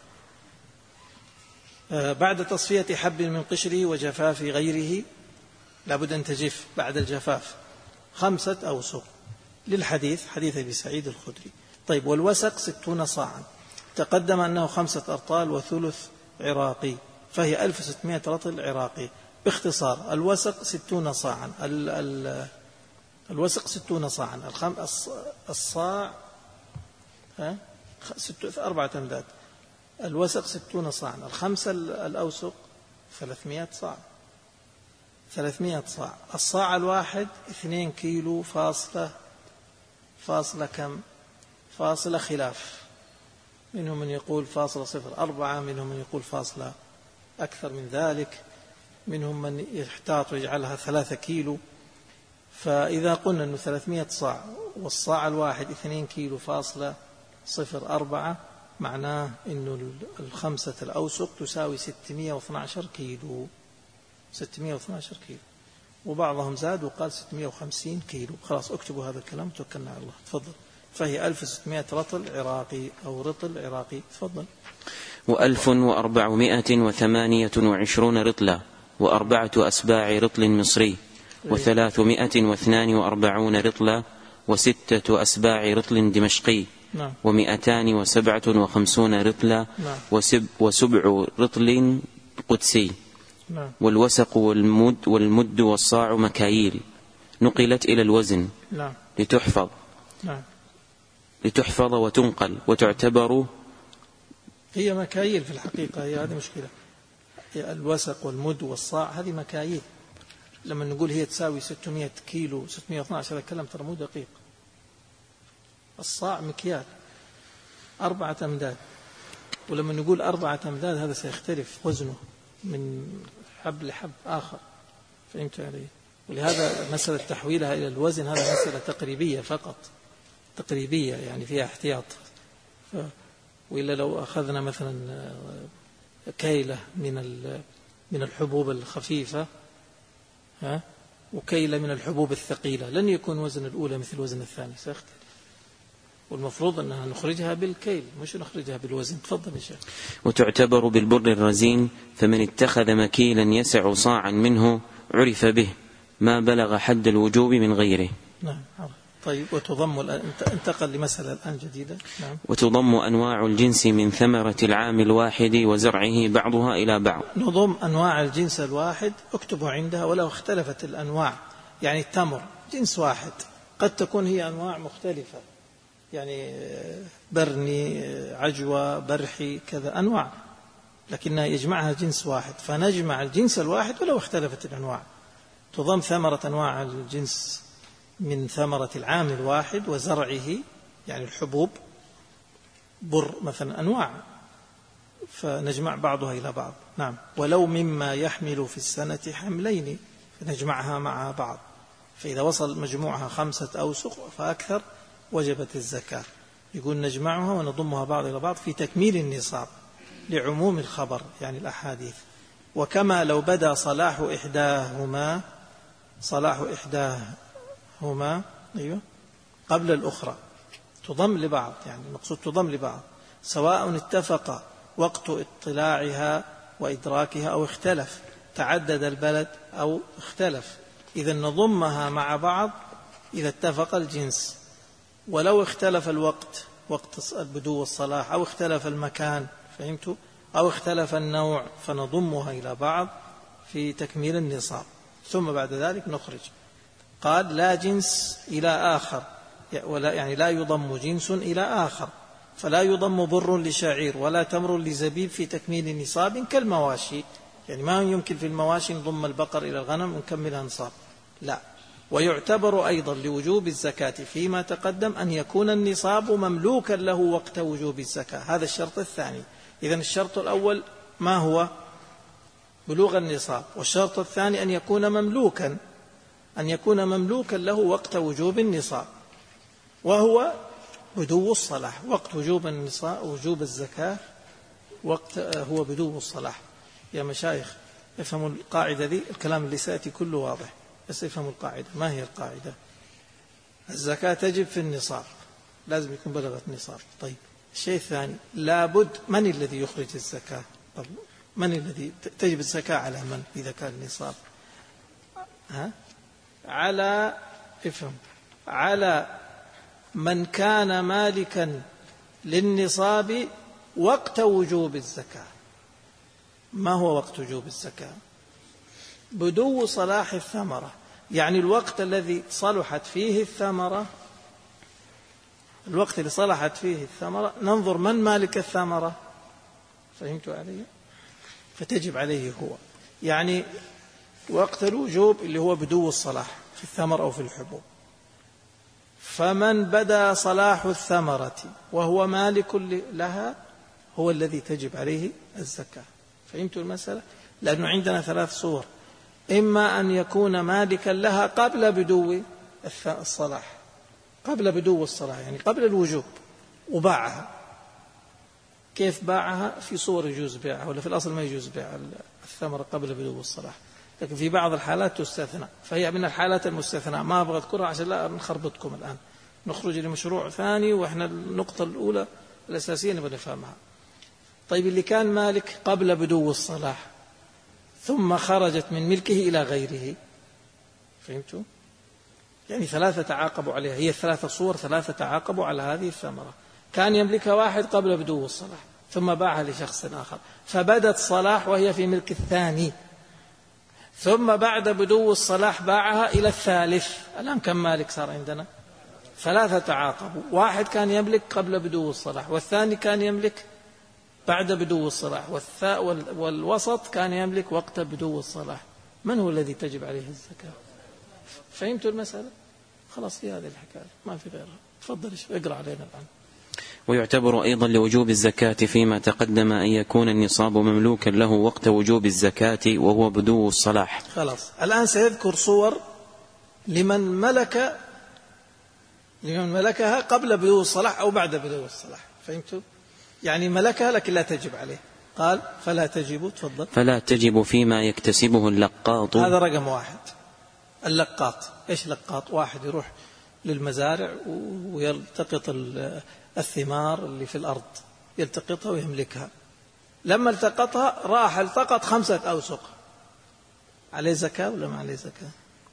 بعد تصفية حب من قشره وجفاف غيره لابد أن تجف بعد الجفاف خمسة أوسق، للحديث حديث أبي سعيد الخدري. طيب، والوسق ستون صاعا. تقدم أنه خمسة أرطال وثلث عراقي، فهي ألف وستمائة رطل عراقي. باختصار الوسق ستون صاعا. ال ال الوسق ستون صاعا. الصاع ها أربعة أمداد. الوسق ستون صاعا. الخمسة الأوسق ثلاثمائة صاع. ثلاثمائة صاع. الصاع الواحد اثنين كيلو فاصلة فاصلة كم فاصلة خلاف، منهم من يقول فاصلة صفر أربعة، منهم من يقول فاصلة أكثر من ذلك، منهم من يحتاط ويجعلها ثلاثة كيلو. فإذا قلنا أنه ثلاثمائة صاع والصاع الواحد اثنين كيلو فاصلة صفر أربعة، معناه أنه الخمسة الأوسق تساوي ستمائة واثني عشر كيلو. ستمائة واثني عشر كيلو، وبعضهم زاد وقال ستمائة وخمسين كيلو. خلاص اكتبوا هذا الكلام، توكلنا على الله. تفضل. فهي ألف وستمائة رطل عراقي أو رطل عراقي. تفضل. وألف وأربعمائة وثمانية وعشرون رطلا، وأربعة أسباع رطل مصري، وثلاثمائة واثنان وأربعون رطلا، وستة أسباع رطل دمشقي، نعم. ومئتان وسبعة وخمسون رطلا، نعم. وسب وسبع رطل قدسي. نعم. والوسق والمد والمد والصاع مكاييل نقلت إلى الوزن. نعم. لتحفظ نعم. لتحفظ وتنقل وتعتبر. هي مكاييل في الحقيقة، هي هذه مشكلة. الوسق والمد والصاع هذه مكاييل. لما نقول هي تساوي ستمائة كيلو ستمائة واثني عشر، هذا الكلام ترى مو دقيق. الصاع مكيال أربعة أمداد، ولما نقول أربعة أمداد هذا سيختلف وزنه من حب لحب آخر. فهمت علي؟ ولهذا مسألة تحويلها إلى الوزن هذا مسألة تقريبية فقط، تقريبية يعني فيها احتياط. ف... وإلا لو أخذنا مثلا كيلة من من الحبوب الخفيفة ها وكيلة من الحبوب الثقيلة لن يكون وزن الأولى مثل وزن الثاني، سيختلف. والمفروض أنها نخرجها بالكيل مش نخرجها بالوزن. تفضل يا شيخ. وتعتبر بالبر الرزين، فمن اتخذ مكيلا يسع صاعا منه عرف به ما بلغ حد الوجوب من غيره. نعم. طيب. وتضم انتقل لمسألة الآن جديدة. نعم. وتضم أنواع الجنس من ثمرة العام الواحد وزرعه بعضها إلى بعض. نضم أنواع الجنس الواحد، اكتبوا عندها ولو اختلفت الأنواع. يعني التمر جنس واحد قد تكون هي أنواع مختلفة، يعني برني، عجوة، برحي، كذا أنواع، لكنها يجمعها جنس واحد، فنجمع الجنس الواحد ولو اختلفت الأنواع. تضم ثمرة أنواع الجنس من ثمرة العام الواحد وزرعه، يعني الحبوب، بر مثلا أنواع، فنجمع بعضها إلى بعض. نعم. ولو مما يحمل في السنة حملين فنجمعها مع بعض، فإذا وصل مجموعها خمسة أوسق فأكثر وجبت الزكاة. يقول نجمعها ونضمها بعض إلى بعض في تكميل النصاب لعموم الخبر، يعني الأحاديث. وكما لو بدا صلاح إحداهما صلاح إحداهما أيوة قبل الأخرى، تضم لبعض، يعني المقصود تضم لبعض، سواء اتفق وقت اطلاعها وإدراكها أو اختلف، تعدد البلد أو اختلف، إذا نضمها مع بعض إذا اتفق الجنس. ولو اختلف الوقت، وقت البدو والصلاح، أو اختلف المكان، فهمتوا، أو اختلف النوع، فنضمها إلى بعض في تكميل النصاب. ثم بعد ذلك نخرج. قال لا جنس إلى آخر، ولا يعني لا يضم جنس إلى آخر، فلا يضم بر لشعير ولا تمر لزبيب في تكميل نصاب كالمواشي. يعني ما يمكن في المواشي نضم البقر إلى الغنم ونكملها نصاب، لا. ويعتبر أيضا لوجوب الزكاة فيما تقدم أن يكون النصاب مملوكا له وقت وجوب الزكاة، هذا الشرط الثاني. إذن الشرط الأول ما هو؟ بلوغ النصاب. والشرط الثاني أن يكون مملوكا أن يكون مملوكا له وقت وجوب النصاب، وهو بدو الصلاح. وقت وجوب النصاب وجوب الزكاة وقت هو بدو الصلاح. يا مشايخ افهموا القاعدة ذي، الكلام اللي سأتي كله واضح، بس افهموا القاعدة. ما هي القاعدة؟ الزكاة تجب في النصاب، لازم يكون بلغت النصاب. طيب الشيء الثاني، لابد من الذي يخرج الزكاة؟ طب من الذي تجب الزكاة على من إذا كان النصاب؟ ها؟ على افهم على من كان مالكا للنصاب وقت وجوب الزكاة. ما هو وقت وجوب الزكاة؟ بدو صلاح الثمرة، يعني الوقت الذي صلحت فيه الثمرة، الوقت اللي صلحت فيه الثمرة ننظر من مالك الثمرة، فهمتوا علي؟ فتجب عليه هو، يعني وقت الوجوب اللي هو بدو الصلاح في الثمر أو في الحبوب. فمن بدا صلاح الثمرة وهو مالك لها هو الذي تجب عليه الزكاة. فهمتوا المسألة؟ لأنه عندنا ثلاث صور، إما أن يكون مالكا لها قبل بدو الصلاح، قبل بدو الصلاح يعني قبل الوجوب، وباعها. كيف باعها؟ في صور يجوز بيعها، ولا في الأصل ما يجوز بيع الثمرة قبل بدو الصلاح، لكن في بعض الحالات تستثنى، فهي من الحالات المستثنى. ما أبغى أذكرها عشان لا نخربطكم الآن، نخرج لمشروع ثاني وإحنا النقطة الأولى الأساسية نبغى نفهمها. طيب اللي كان مالك قبل بدو الصلاح ثم خرجت من ملكه إلى غيره، فهمتوا؟ يعني ثلاثة تعاقبوا عليها، هي الثلاثة صور ثلاثة تعاقبوا على هذه الثمرة. كان يملكها واحد قبل بدو الصلاح ثم باعها لشخص آخر، فبدت صلاح وهي في ملك الثاني، ثم بعد بدو الصلاح باعها إلى الثالث. الآن كم مالك صار عندنا؟ ثلاثة تعاقبوا، واحد كان يملك قبل بدو الصلاح، والثاني كان يملك بعد بدو الصلاح، والوسط كان يملك وقت بدو الصلاح. من هو الذي تجب عليه الزكاة؟ فهمتوا المسألة؟ خلاص هي هذه الحكاية، ما في غيرها. تفضل اقرأ علينا الآن. ويعتبر أيضا لوجوب الزكاة فيما تقدم أن يكون النصاب مملوكا له وقت وجوب الزكاة وهو بدو الصلاح. خلاص الآن سيذكر صور لمن ملك لمن ملكها قبل بدو الصلاح أو بعد بدو الصلاح. فهمتوا؟ يعني ملكها لكن لا تجب عليه. قال فلا تجب. تفضل. فلا تجب فيما يكتسبه اللقاط. هذا رقم واحد. اللقاط إيش لقاط؟ واحد يروح للمزارع ويلتقط الثمار اللي في الأرض، يلتقطها ويملكها. لما التقطها راح التقط خمسة أوسق، عليه زكاة ولا ما عليه زكاة؟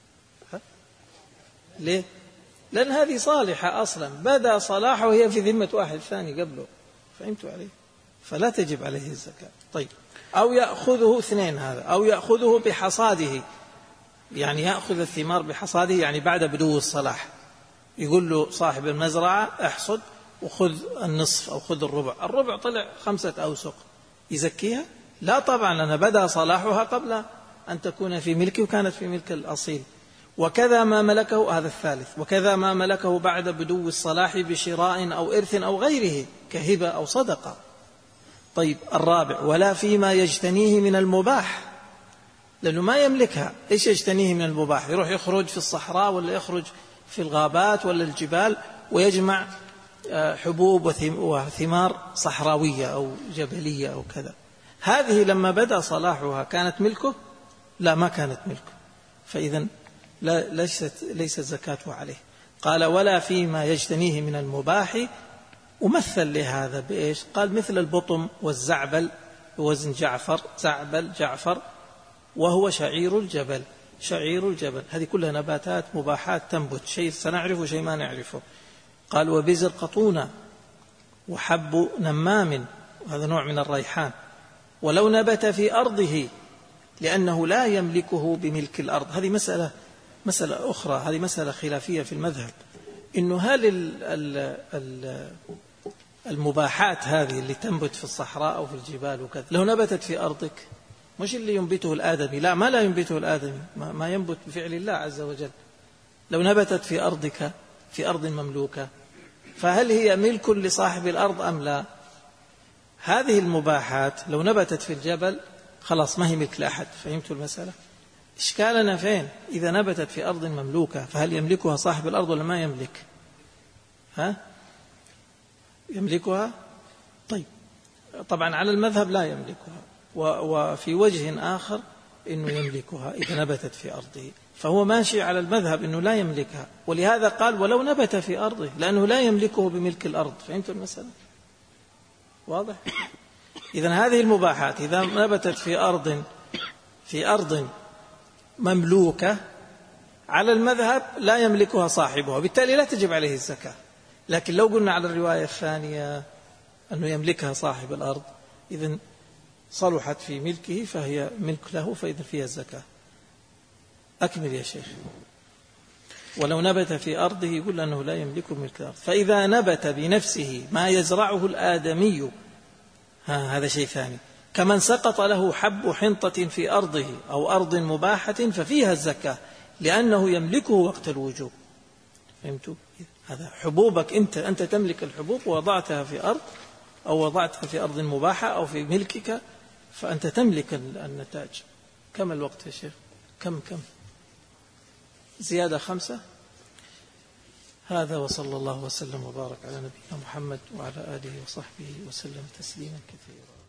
ليه؟ لأن هذه صالحة أصلا، بدأ صلاحه وهي في ذمة واحد ثاني قبله. فهمتوا عليه؟ فلا تجب عليه الزكاة. طيب، أو يأخذه اثنين هذا، أو يأخذه بحصاده، يعني يأخذ الثمار بحصاده، يعني بعد بدو الصلاح يقول له صاحب المزرعة احصد وخذ النصف أو خذ الربع. الربع طلع خمسة أوسق، يزكيها؟ لا طبعا، لأن بدأ صلاحها قبل أن تكون في ملكه وكانت في ملك الأصيل. وكذا ما ملكه، هذا الثالث، وكذا ما ملكه بعد بدو الصلاح بشراء أو إرث أو غيره كهبة أو صدقة. طيب الرابع، ولا فيما يجتنيه من المباح، لأنه ما يملكها. إيش يجتنيه من المباح؟ يروح يخرج في الصحراء ولا يخرج في الغابات ولا الجبال ويجمع حبوب وثمار صحراوية أو جبلية أو كذا. هذه لما بدأ صلاحها كانت ملكه؟ لا، ما كانت ملكه، فإذا لا ليست ليست زكاته عليه. قال ولا فيما يجتنيه من المباح. ومثل لهذا بإيش؟ قال مثل البطم والزعبل بوزن جعفر، زعبل جعفر، وهو شعير الجبل. شعير الجبل هذه كلها نباتات مباحات تنبت، شيء سنعرفه شيء ما نعرفه. قال وبزر قطونة وحب نمام، وهذا نوع من الريحان، ولو نبت في أرضه لأنه لا يملكه بملك الأرض. هذه مسألة مسألة أخرى، هذه مسألة خلافية في المذهب، إنه هل المباحات هذه اللي تنبت في الصحراء أو في الجبال وكذا لو نبتت في أرضك، مش اللي ينبته الآدمي، لا، ما لا ينبته الآدمي، ما ينبت بفعل الله عز وجل، لو نبتت في أرضك في أرض مملوكة، فهل هي ملك لصاحب الأرض أم لا؟ هذه المباحات لو نبتت في الجبل خلاص ما هي ملك لأحد. فهمتوا المسألة؟ إشكالنا فين؟ إذا نبتت في أرض مملوكة فهل يملكها صاحب الأرض ولا ما يملك؟ ها؟ يملكها؟ طيب، طبعا على المذهب لا يملكها، وفي وجه آخر إنه يملكها إذا نبتت في أرضه، فهو ماشي على المذهب إنه لا يملكها، ولهذا قال ولو نبت في أرضه، لأنه لا يملكه بملك الأرض. فهمتوا المسألة؟ واضح؟ إذن هذه المباحات إذا نبتت في أرض في أرض مملوكة على المذهب لا يملكها صاحبها، وبالتالي لا تجب عليه الزكاة. لكن لو قلنا على الرواية الثانية أنه يملكها صاحب الأرض، إذن صلحت في ملكه فهي ملك له، فإذن فيها الزكاة. أكمل يا شيخ. ولو نبت في أرضه يقول أنه لا يملك ملك الأرض. فإذا نبت بنفسه ما يزرعه الآدمي، ها هذا شيء ثاني، كمن سقط له حب حنطة في أرضه أو أرض مباحة ففيها الزكاة لأنه يملكه وقت الوجوب. فهمتوا؟ هذا حبوبك، أنت أنت تملك الحبوب ووضعتها في أرض أو وضعتها في أرض مباحة أو في ملكك، فأنت تملك النتاج. كم الوقت يا شيخ؟ كم كم زيادة خمسة. هذا وصلى الله وسلم وبارك على نبينا محمد وعلى آله وصحبه وسلم تسليما كثيرا.